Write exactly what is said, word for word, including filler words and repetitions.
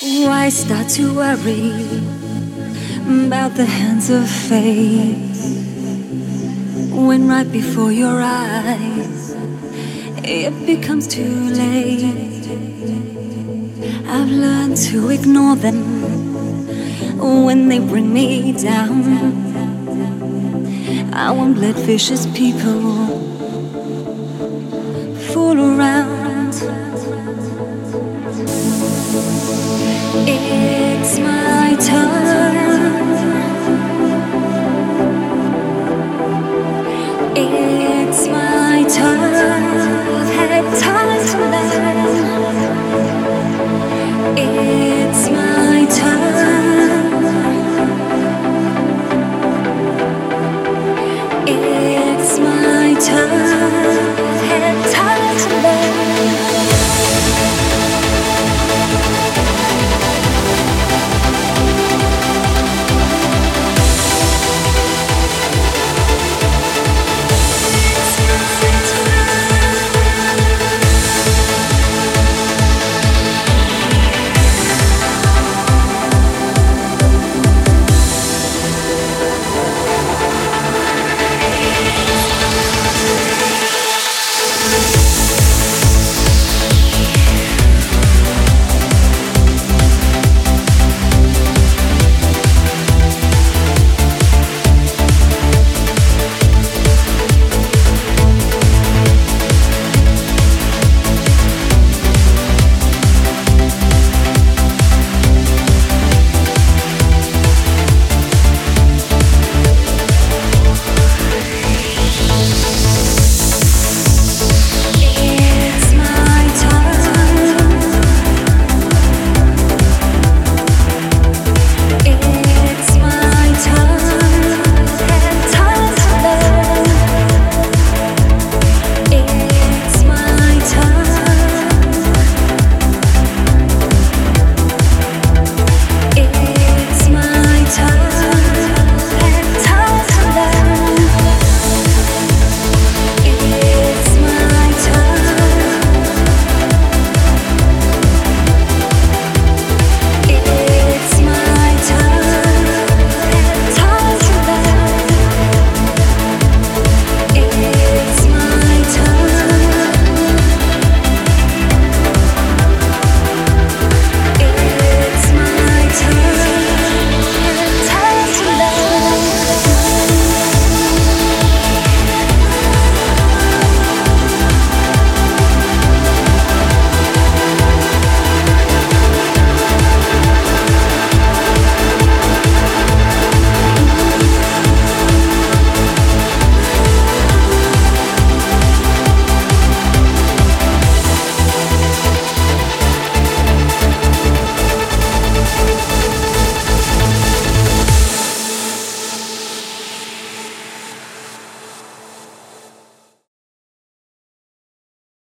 Why start to worry about the hands of fate when right before your eyes it becomes too late? I've learned to ignore them when they bring me down. I won't let vicious people fool around. It's my turn.